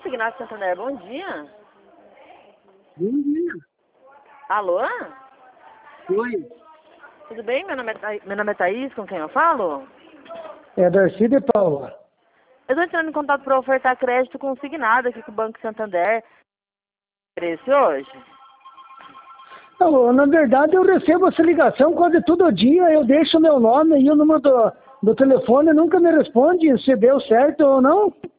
Consignado Santander, bom dia. Bom dia. Alô? Oi. Tudo bem? Meu nome é Thaís, com quem eu falo? É Darcy de Paula. Eu estou entrando em contato para ofertar crédito consignado aqui com o Banco Santander. Esse hoje? Não, na verdade, eu recebo essa ligação quase todo dia. Eu deixo meu nome e o número do telefone, nunca me responde se deu certo ou não.